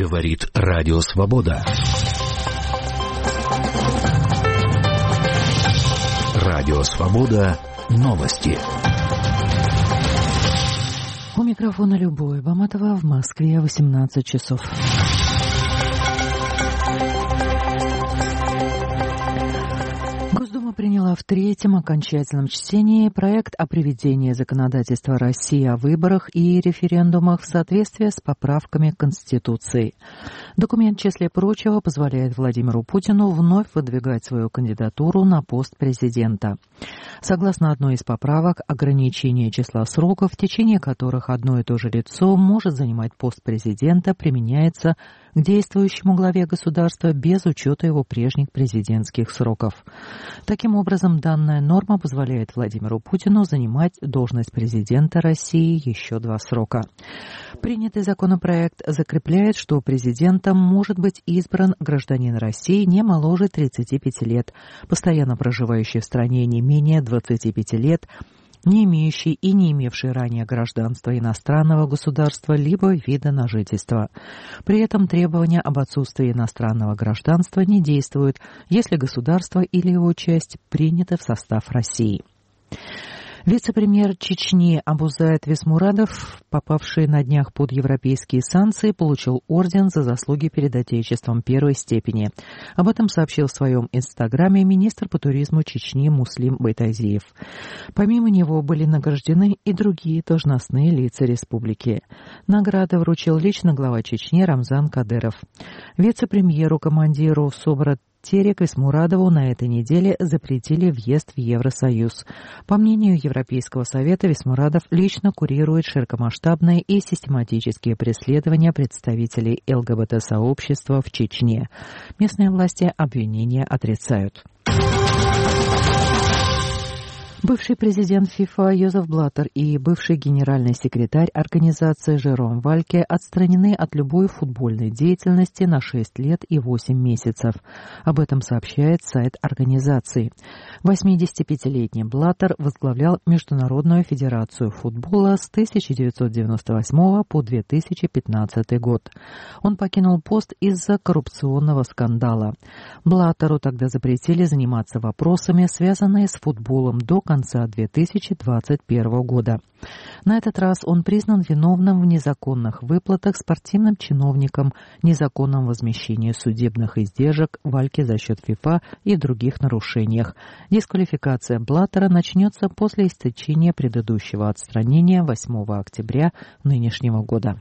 Говорит Радио Свобода. Радио Свобода. Новости. У микрофона Любовь Баматова, в Москве 18 часов. Госдума приняла в третьем окончательном чтении проект о приведении законодательства России о выборах и референдумах в соответствии с поправками к Конституции. Документ, в числе прочего, позволяет Владимиру Путину вновь выдвигать свою кандидатуру на пост президента. Согласно одной из поправок, ограничение числа сроков, в течение которых одно и то же лицо может занимать пост президента, применяется к действующему главе государства без учета его прежних президентских сроков. Таким образом, данная норма позволяет Владимиру Путину занимать должность президента России еще 2 срока. Принятый законопроект закрепляет, что президентом может быть избран гражданин России не моложе 35 лет, постоянно проживающий в стране не менее 25 лет, не имеющий и не имевший ранее гражданства иностранного государства либо вида на жительство. При этом требования об отсутствии иностранного гражданства не действуют, если государство или его часть приняты в состав России. Вице-премьер Чечни Абузайт Висмурадов, попавший на днях под европейские санкции, получил орден за заслуги перед Отечеством первой степени. Об этом сообщил в своем инстаграме министр по туризму Чечни Муслим Байтазиев. Помимо него были награждены и другие должностные лица республики. Награды вручил лично глава Чечни Рамзан Кадыров. Вице-премьеру, командиру СОБРа Терек Висмурадову на этой неделе запретили въезд в Евросоюз. По мнению Европейского совета, Висмурадов лично курирует широкомасштабные и систематические преследования представителей ЛГБТ-сообщества в Чечне. Местные власти обвинения отрицают. Бывший президент ФИФА Йозеф Блаттер и бывший генеральный секретарь организации Жером Вальке отстранены от любой футбольной деятельности на 6 лет и 8 месяцев. Об этом сообщает сайт организации. 85-летний Блаттер возглавлял Международную федерацию футбола с 1998 по 2015 год. Он покинул пост из-за коррупционного скандала. Блаттеру тогда запретили заниматься вопросами, связанными с футболом, до конца 2021 года. На этот раз он признан виновным в незаконных выплатах спортивным чиновникам, незаконном возмещении судебных издержек Вальке за счет ФИФА и других нарушениях. Дисквалификация Блаттера начнется после истечения предыдущего отстранения 8 октября нынешнего года.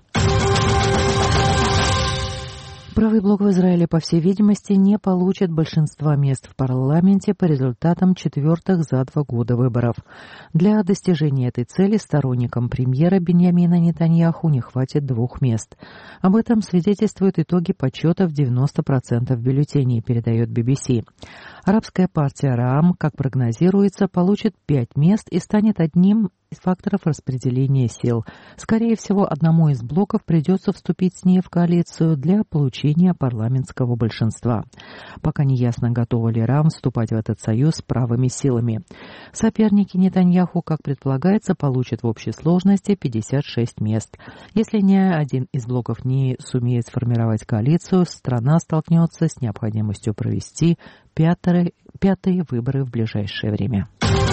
Правый блок в Израиле, по всей видимости, не получит большинства мест в парламенте по результатам 4-х за 2 года выборов. Для достижения этой цели сторонникам премьера Биньямина Нетаньяху не хватит 2 мест. Об этом свидетельствуют итоги подсчета в 90% бюллетеней, передает BBC. Арабская партия Раам, как прогнозируется, получит 5 мест и станет одним из факторов распределения сил. Скорее всего, одному из блоков придется вступить с ней в коалицию для получения парламентского большинства. Пока не ясно, готова ли Рам вступать в этот союз с правыми силами. Соперники Нетаньяху, как предполагается, получат в общей сложности 56 мест. Если ни один из блоков не сумеет сформировать коалицию, страна столкнется с необходимостью провести пятые выборы в ближайшее время.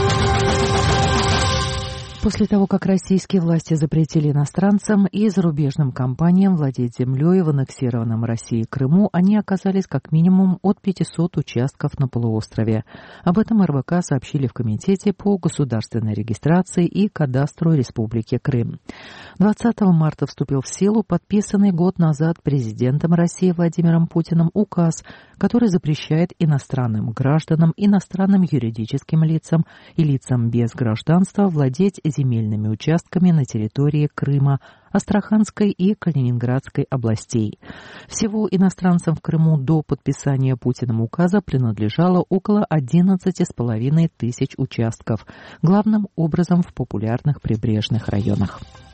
После того, как российские власти запретили иностранцам и зарубежным компаниям владеть землей в аннексированном Россией Крыму, они оказались как минимум от 500 участков на полуострове. Об этом РБК сообщили в Комитете по государственной регистрации и кадастру Республики Крым. 20 марта вступил в силу подписанный год назад президентом России Владимиром Путиным указ, который запрещает иностранным гражданам, иностранным юридическим лицам и лицам без гражданства владеть земельными участками на территории Крыма, Астраханской и Калининградской областей. Всего иностранцам в Крыму до подписания Путиным указа принадлежало около 11,5 тысяч участков, главным образом в популярных прибрежных районах.